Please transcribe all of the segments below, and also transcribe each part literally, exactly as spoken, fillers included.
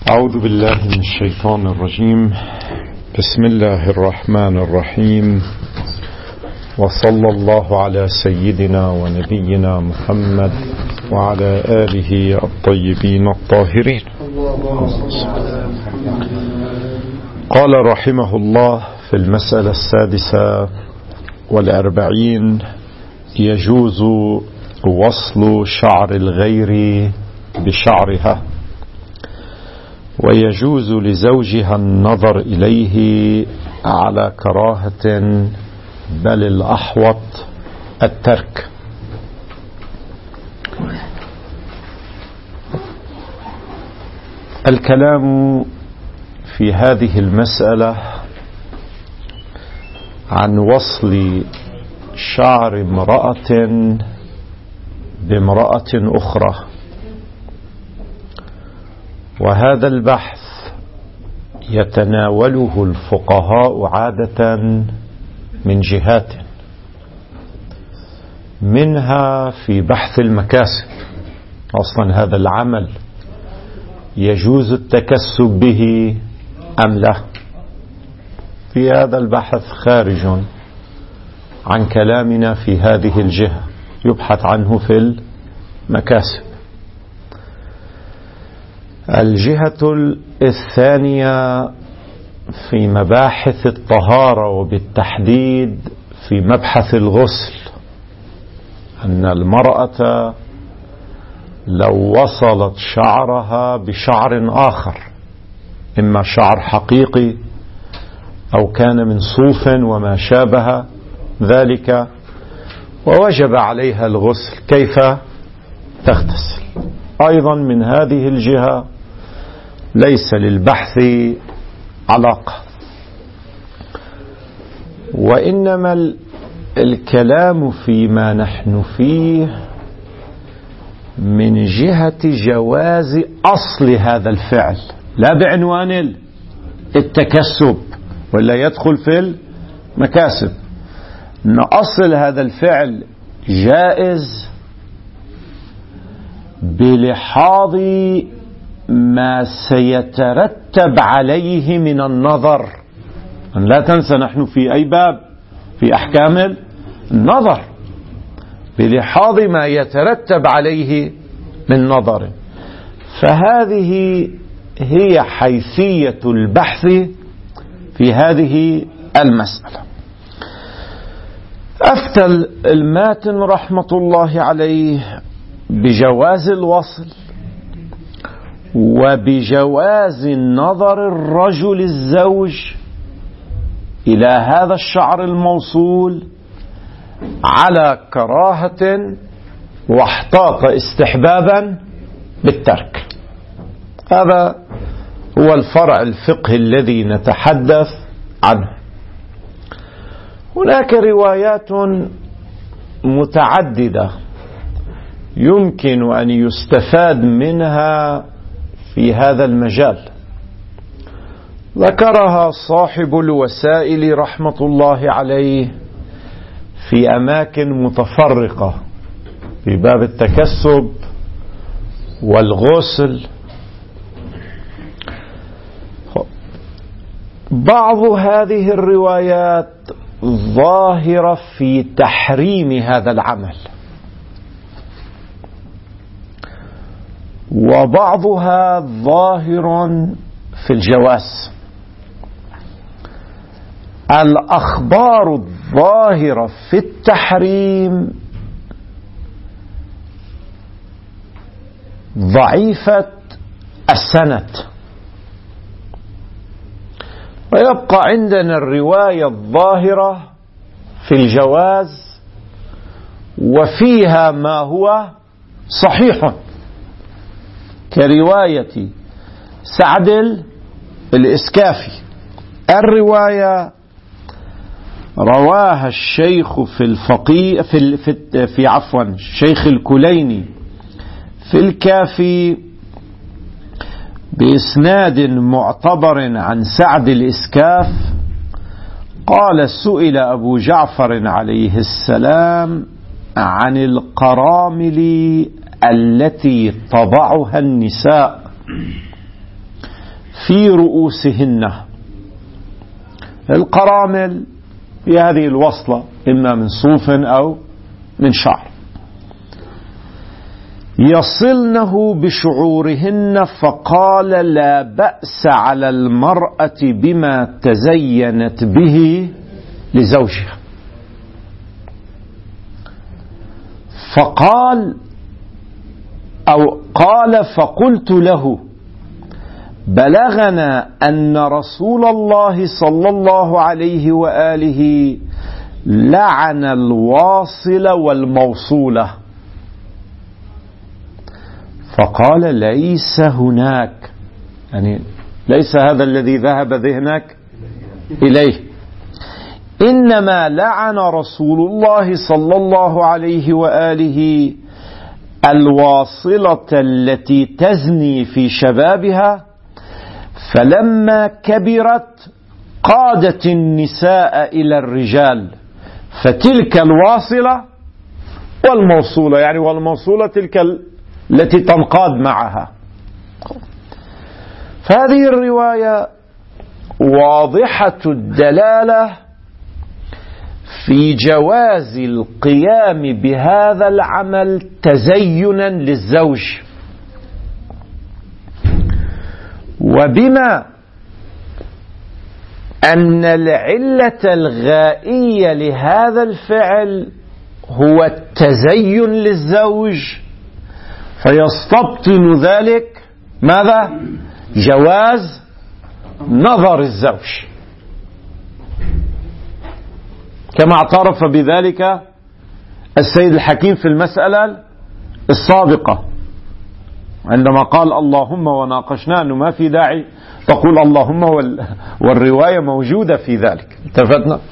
أعوذ بالله من الشيطان الرجيم. بسم الله الرحمن الرحيم، وصلى الله على سيدنا ونبينا محمد وعلى آله الطيبين الطاهرين. قال رحمه الله في المسألة السادسة والأربعين: يجوز وصل شعر الغير بشعرها، ويجوز لزوجها النظر إليه على كراهة، بل الأحوط الترك. الكلام في هذه المسألة عن وصل شعر امرأة بامرأة أخرى، وهذا البحث يتناوله الفقهاء عادة من جهات، منها في بحث المكاسب. أصلا هذا العمل يجوز التكسب به أم لا؟ في هذا البحث خارج عن كلامنا في هذه الجهة، يبحث عنه في المكاسب. الجهة الثانية في مباحث الطهارة، وبالتحديد في مبحث الغسل، أن المرأة لو وصلت شعرها بشعر آخر، إما شعر حقيقي أو كان من صوف وما شابه ذلك، ووجب عليها الغسل، كيف تغتسل؟ أيضا من هذه الجهة ليس للبحث علاقة، وإنما الكلام فيما نحن فيه من جهة جواز أصل هذا الفعل، لا بعنوان التكسب، ولا يدخل في المكاسب. أن أصل هذا الفعل جائز بلحاظ ما سيترتب عليه من النظر. لا تنسى نحن في أي باب؟ في أحكام النظر، بلحاظ ما يترتب عليه من نظر. فهذه هي حيثية البحث في هذه المسألة. أفتى الماتن رحمة الله عليه بجواز الوصل، وبجواز نظر الرجل الزوج إلى هذا الشعر الموصول على كراهة، واحتاط استحبابا بالترك. هذا هو الفرع الفقهي الذي نتحدث عنه. هناك روايات متعددة يمكن أن يستفاد منها في هذا المجال، ذكرها صاحب الوسائل رحمة الله عليه في أماكن متفرقة في باب التكسب والغسل. بعض هذه الروايات ظاهرة في تحريم هذا العمل، وبعضها ظاهر في الجواز. الأخبار الظاهرة في التحريم ضعيفة السند، ويبقى عندنا الرواية الظاهرة في الجواز، وفيها ما هو صحيح، كرواية سعد الإسكافي. الرواية رواها الشيخ في الفقيه في في, في عفوا الشيخ الكليني في الكافي بإسناد معتبر عن سعد الإسكاف قال: سئل أبو جعفر عليه السلام عن القرامل التي تضعها النساء، في رؤوسهن. القرامل في هذه الوصلة إما من صوف أو من شعر، يصلنه بشعورهن، فقال لا بأس على المرأة بما تزينت به لزوجها. فقال أو قال فقلت له بلغنا أن رسول الله صلى الله عليه وآله لعن الواصل والموصولة. فقال ليس هناك، يعني ليس هذا الذي ذهب ذهنك إليه، إنما لعن رسول الله صلى الله عليه وآله الواصلة التي تزني في شبابها، فلما كبرت قادت النساء إلى الرجال، فتلك الواصلة والموصولة، يعني والموصولة تلك التي تنقاد معها. فهذه الرواية واضحة الدلالة في جواز القيام بهذا العمل تزينا للزوج، وبما أن العلة الغائية لهذا الفعل هو التزين للزوج، فيستبطن ذلك ماذا؟ جواز نظر الزوج، كما اعترف بذلك السيد الحكيم في المسألة السابقة عندما قال اللهم، وناقشنا أنه ما في داعي تقول اللهم، والرواية موجودة في ذلك. التفتنا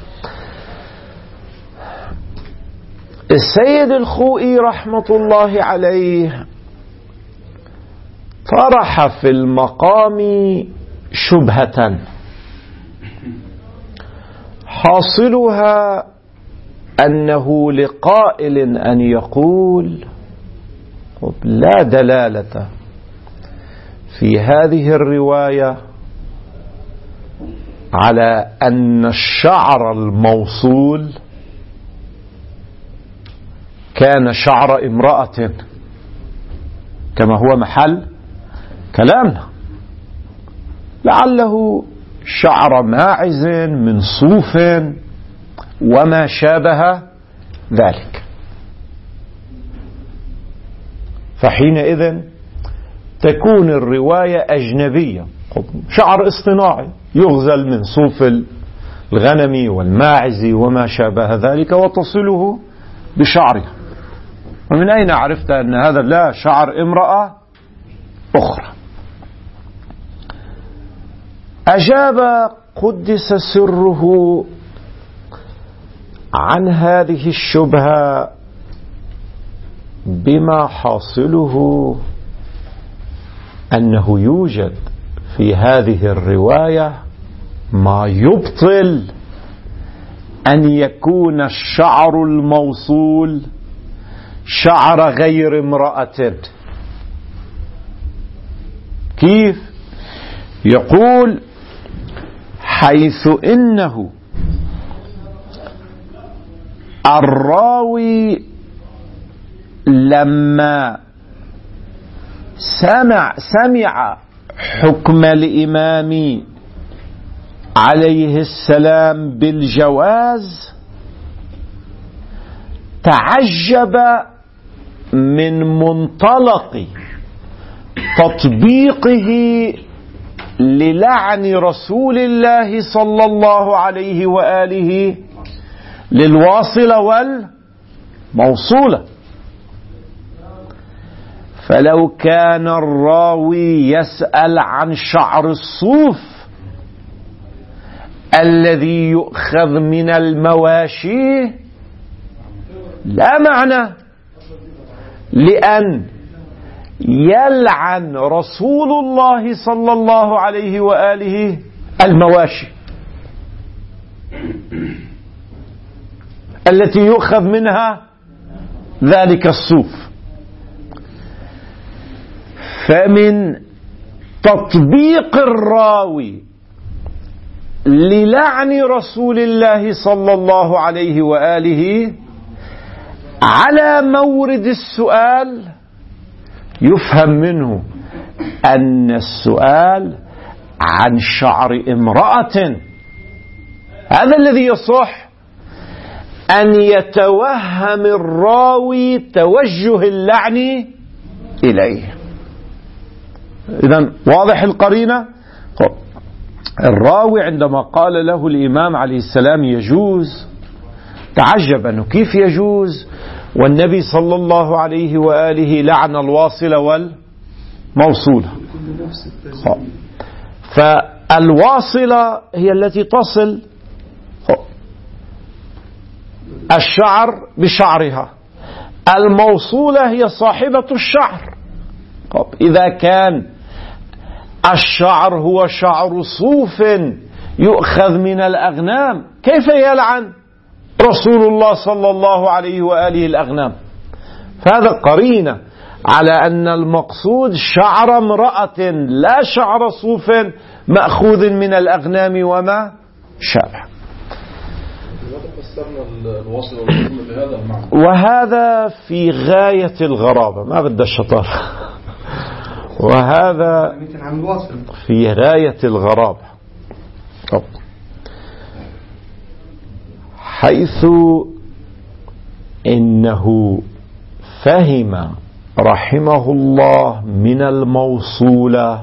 السيد الخوئي رحمة الله عليه طرح في المقام شبهة حاصلها أنه لقائل أن يقول لا دلالة في هذه الرواية على أن الشعر الموصول كان شعر امرأة كما هو محل كلامنا، لعله شعر ماعز من صوف وما شابه ذلك، فحينئذ تكون الرواية أجنبية، شعر اصطناعي يغزل من صوف الغنم والماعز وما شابه ذلك وتصله بشعرها. ومن أين عرفت أن هذا لا شعر امرأة أخرى؟ أجاب قدس سره عن هذه الشبهة بما حاصله أنه يوجد في هذه الرواية ما يبطل أن يكون الشعر الموصول شعر غير امرأة. كيف؟ يقول حيث إنه الراوي لما سمع سمع حكم الإمام عليه السلام بالجواز تعجب من منطلق تطبيقه للعن رسول الله صلى الله عليه وآله للواصلة والموصولة. فلو كان الراوي يسأل عن شعر الصوف الذي يؤخذ من المواشي لا معنى لأن يلعن رسول الله صلى الله عليه وآله المواشي التي يؤخذ منها ذلك الصوف. فمن تطبيق الراوي للعن رسول الله صلى الله عليه وآله على مورد السؤال يفهم منه أن السؤال عن شعر امرأة. هذا الذي يصح أن يتوهم الراوي توجه اللعن إليه. إذن واضح القرينة. الراوي عندما قال له الإمام عليه السلام يجوز، تعجب أنه كيف يجوز والنبي صلى الله عليه وآله لعن الواصل والموصولة. فالواصلة هي التي تصل الشعر بشعرها، الموصولة هي صاحبة الشعر. إذا كان الشعر هو شعر صوف يؤخذ من الأغنام، كيف يلعن رسول الله صلى الله عليه وآله الأغنام؟ فهذا قرينة على أن المقصود شعر امرأة لا شعر صوف مأخوذ من الأغنام وما شابه. وهذا في غاية الغرابة، ما بدي الشطارة، وهذا في غاية الغرابة، حيث إنه فهم رحمه الله من الموصولة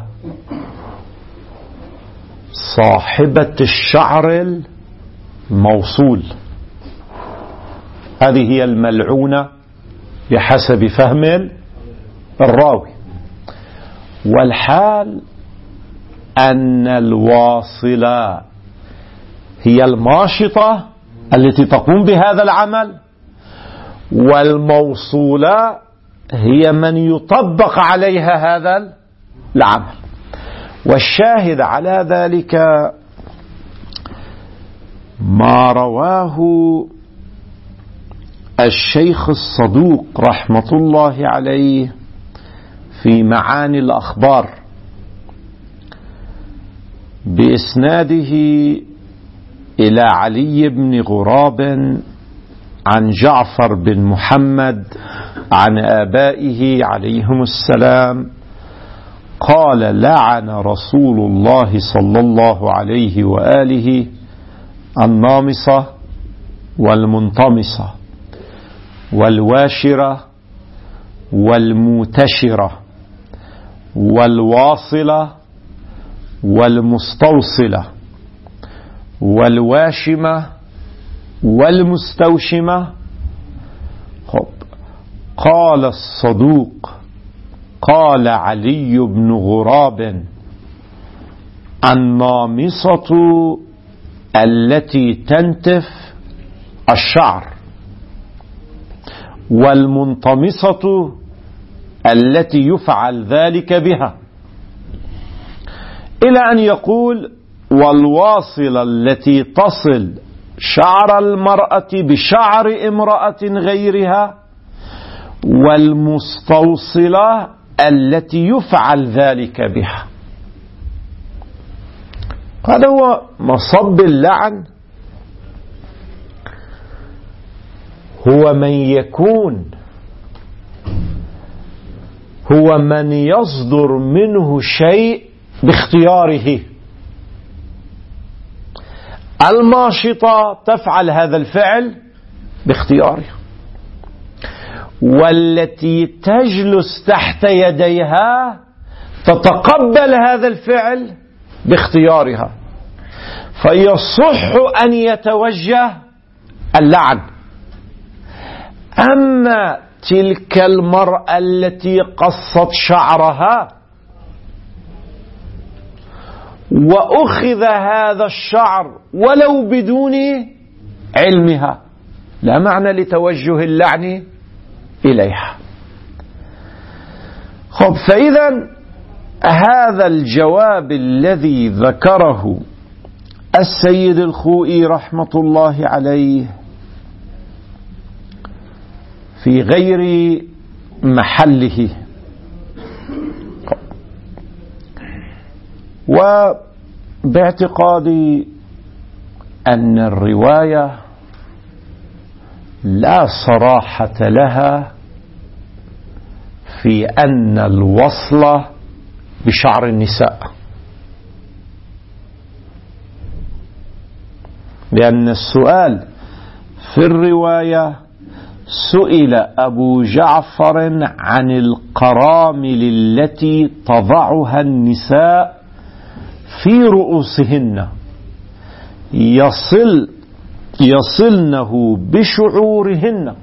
صاحبة الشعر الموصول، هذه هي الملعونة بحسب فهم الراوي، والحال أن الواصلة هي الماشطة التي تقوم بهذا العمل، والموصولة هي من يطبق عليها هذا العمل. والشاهد على ذلك ما رواه الشيخ الصدوق رحمة الله عليه في معاني الأخبار بإسناده إلى علي بن غراب عن جعفر بن محمد عن آبائه عليهم السلام قال: لعن رسول الله صلى الله عليه وآله النامصة والمنطمصة والواشرة والموتشرة والواصلة والمستوصلة والواشمة والمستوشمة. قال الصدوق قال علي بن غراب: النامصة التي تنتف الشعر، والمنطمصة التي يفعل ذلك بها، إلى أن يقول: والواصلة التي تصل شعر المرأة بشعر امرأة غيرها، والمستوصلة التي يفعل ذلك بها. هذا هو مصب اللعن، هو من يكون هو من يصدر منه شيء باختياره. الماشطة تفعل هذا الفعل باختيارها، والتي تجلس تحت يديها تتقبل هذا الفعل باختيارها، فيصح أن يتوجه اللعن. أما تلك المرأة التي قصت شعرها وأخذ هذا الشعر ولو بدون علمها، لا معنى لتوجه اللعن إليها. خب، فإذا هذا الجواب الذي ذكره السيد الخوئي رحمة الله عليه في غير محله، وباعتقادي أن الرواية لا صراحة لها في أن الوصل بشعر النساء، لأن السؤال في الرواية سئل أبو جعفر عن القرامل التي تضعها النساء في رؤوسهن يصل يصلنه بشعورهن،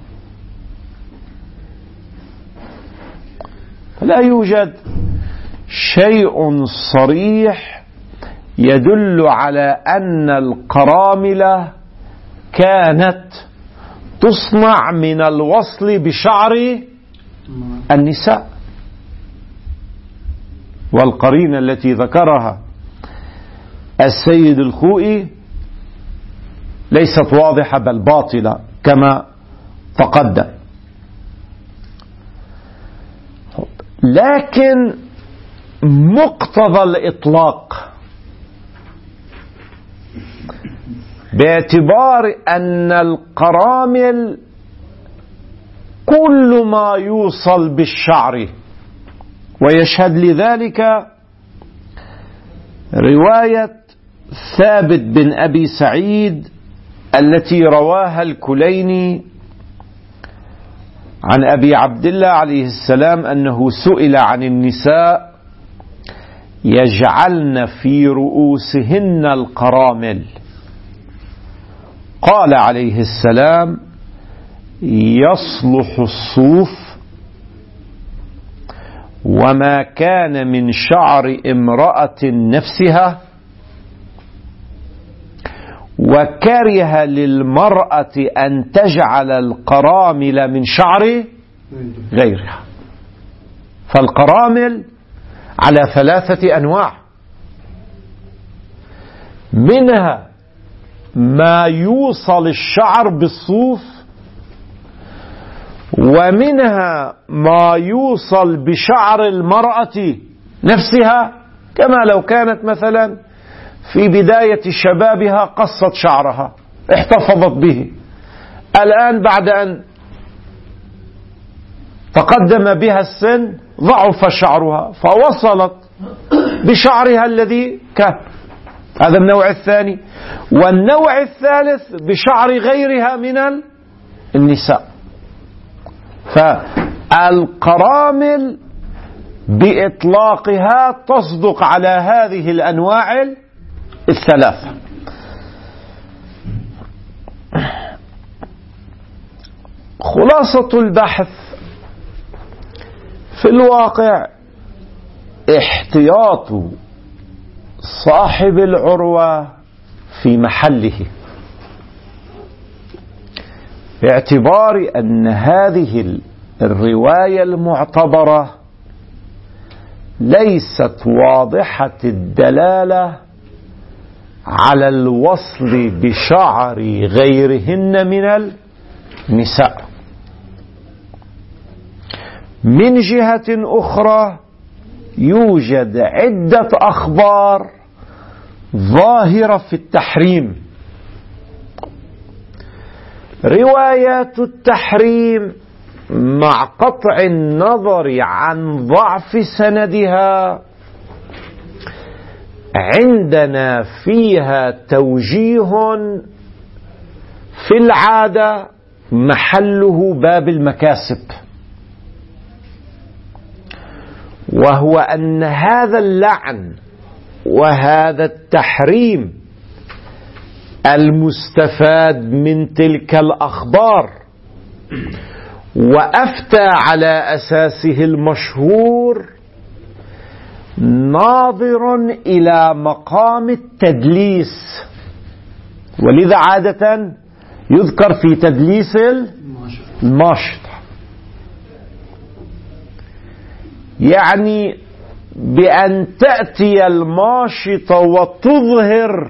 فلا يوجد شيء صريح يدل على أن القرامل كانت تصنع من الوصل بشعر النساء. والقرينة التي ذكرها السيد الخوئي ليست واضحة بل باطلة كما تقدم. لكن مقتضى الإطلاق باعتبار أن القرامل كل ما يوصل بالشعر، ويشهد لذلك رواية ثابت بن أبي سعيد التي رواها الكليني عن أبي عبد الله عليه السلام أنه سئل عن النساء يجعلن في رؤوسهن القرامل، قال عليه السلام يصلح الصوف وما كان من شعر امرأة نفسها، وكره للمرأة أن تجعل القرامل من شعر غيرها. فالقرامل على ثلاثة أنواع، منها ما يوصل الشعر بالصوف، ومنها ما يوصل بشعر المرأة نفسها، كما لو كانت مثلا في بداية شبابها قصت شعرها احتفظت به، الآن بعد أن تقدم بها السن ضعف شعرها فوصلت بشعرها الذي كان. هذا النوع الثاني. والنوع الثالث بشعر غيرها من النساء. فالقرامل بإطلاقها تصدق على هذه الأنواع الثلاثة. خلاصة البحث في الواقع احتياط صاحب العروة في محله، باعتبار أن هذه الرواية المعتبرة ليست واضحة الدلالة على الوصل بشعر غيرهن من النساء. من جهة أخرى يوجد عدة أخبار ظاهرة في التحريم. روايات التحريم مع قطع النظر عن ضعف سندها عندنا فيها توجيه في العادة محله باب المكاسب، وهو أن هذا اللعن وهذا التحريم المستفاد من تلك الأخبار وأفتى على أساسه المشهور ناظر إلى مقام التدليس، ولذا عادة يذكر في تدليس الماشط، يعني بأن تأتي الماشطة وتظهر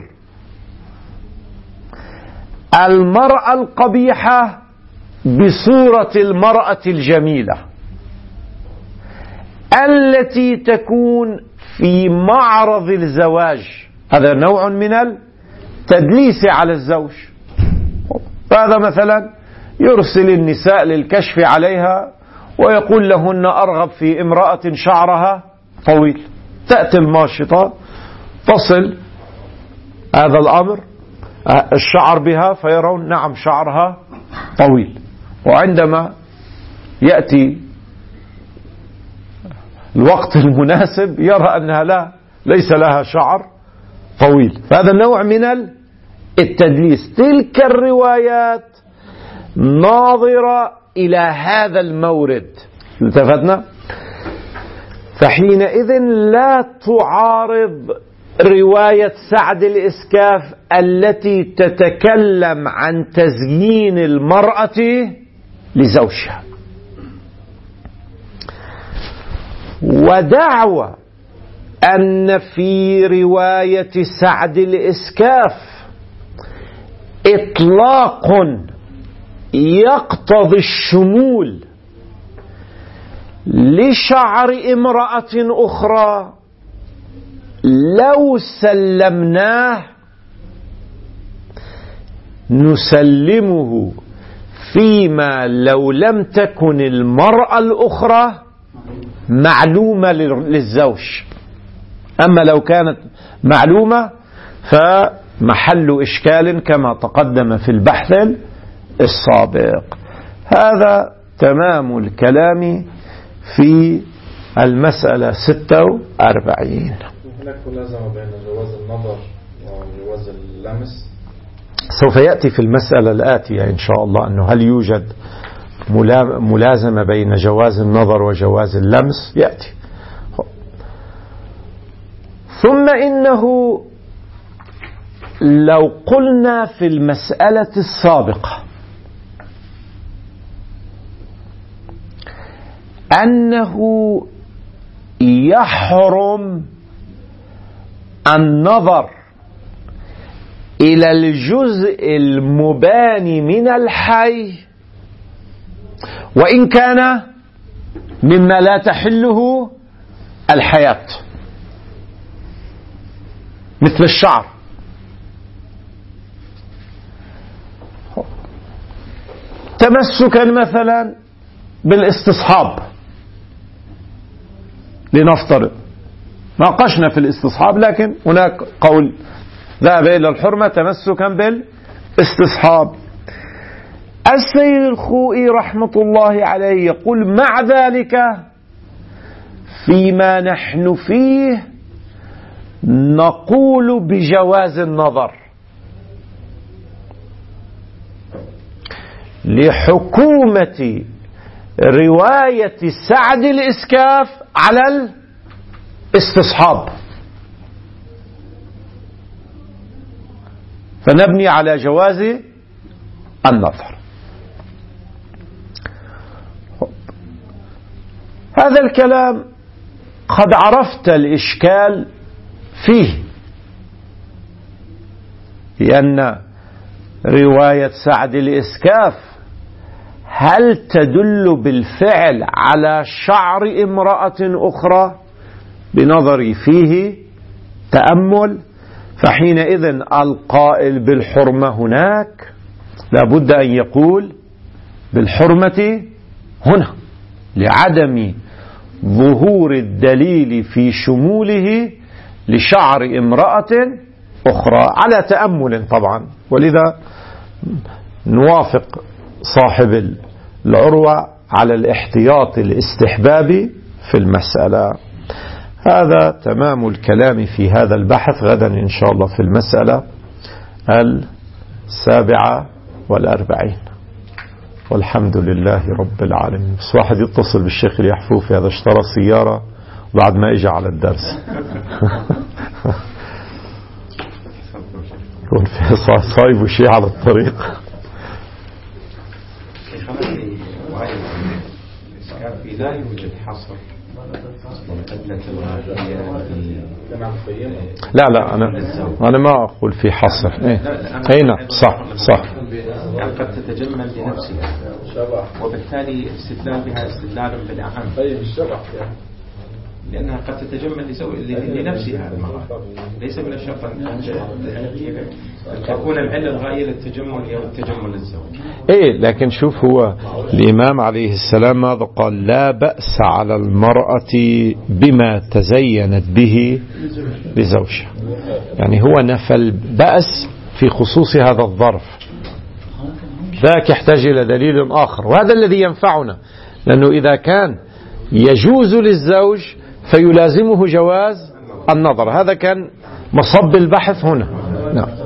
المرأة القبيحة بصورة المرأة الجميلة التي تكون في معرض الزواج، هذا نوع من التدليس على الزوج. فهذا مثلا يرسل النساء للكشف عليها ويقول لهن أرغب في امرأة شعرها طويل، تأتي الماشطة تصل هذا الأمر الشعر بها فيرون نعم شعرها طويل، وعندما يأتي الوقت المناسب يرى أنها لا ليس لها شعر طويل. فهذا نوع من التدليس. تلك الروايات ناظرة إلى هذا المورد، التفتنا، فحينئذ لا تعارض رواية سعد الإسكاف التي تتكلم عن تزيين المرأة لزوجها. ودعوى أن في رواية سعد الإسكاف إطلاق يقتضي الشمول لشعر امرأة أخرى لو سلمناه نسلمه فيما لو لم تكن المرأة الأخرى معلومة للزوج. أما لو كانت معلومة فمحل إشكال كما تقدم في البحث السابق. هذا تمام الكلام في المسألة ستة وأربعين. هناك ملازمة بين جواز النظر وجواز اللمس. سوف يأتي في المسألة الآتية إن شاء الله أنه هل يوجد ملازمة بين جواز النظر وجواز اللمس، يأتي. ثم إنه لو قلنا في المسألة السابقة أنه يحرم النظر إلى الجزء المباني من الحي وإن كان مما لا تحله الحياة، مثل الشعر. تمسكا مثلا بالاستصحاب، لنفترض ناقشنا في الاستصحاب لكن هناك قول ذهب إلى الحرمة تمسكا بالاستصحاب. السيد الخوئي رحمة الله عليه يقول مع ذلك فيما نحن فيه نقول بجواز النظر لحكومة رواية سعد الإسكاف على الاستصحاب، فنبني على جواز النظر. هذا الكلام قد عرفت الإشكال فيه، لأن رواية سعد الإسكاف هل تدل بالفعل على شعر امرأة أخرى؟ بنظري فيه تأمل، فحينئذ القائل بالحرمة هناك لابد أن يقول بالحرمة هنا، لعدم ظهور الدليل في شموله لشعر امرأة أخرى، على تأمل طبعا. ولذا نوافق صاحب العروة على الاحتياط الاستحبابي في المسألة. هذا تمام الكلام في هذا البحث. غدا إن شاء الله في المسألة السابعة والأربعين، والحمد لله رب العالمين. بس واحد يتصل بالشيخ اليحفوفي، هذا اشترى سيارة بعد ما اجى على الدرس يكون في صايب وشيء على الطريق. لا يوجد حصر لا لا أنا أنا ما أقول في حصر. إيه أي نعم صح صح. يعني قد تتجمل لنفسها وبالتالي استدلال بها استدلال بالأهم. طيب الشرع يعني لأنها قد تتجمل لنفسها المرأة، ليس من الشرط أن تكون العلة الغائية للتجمل أو التجمل للزوج. إيه، لكن شوف هو الإمام عليه السلام ماذا قال؟ لا بأس على المرأة بما تزينت به لزوجها. يعني هو نفى البأس في خصوص هذا الظرف، ذاك يحتاج إلى دليل آخر، وهذا الذي ينفعنا، لأنه إذا كان يجوز للزوج فيلازمه جواز النظر. هذا كان مصب البحث هنا. نعم.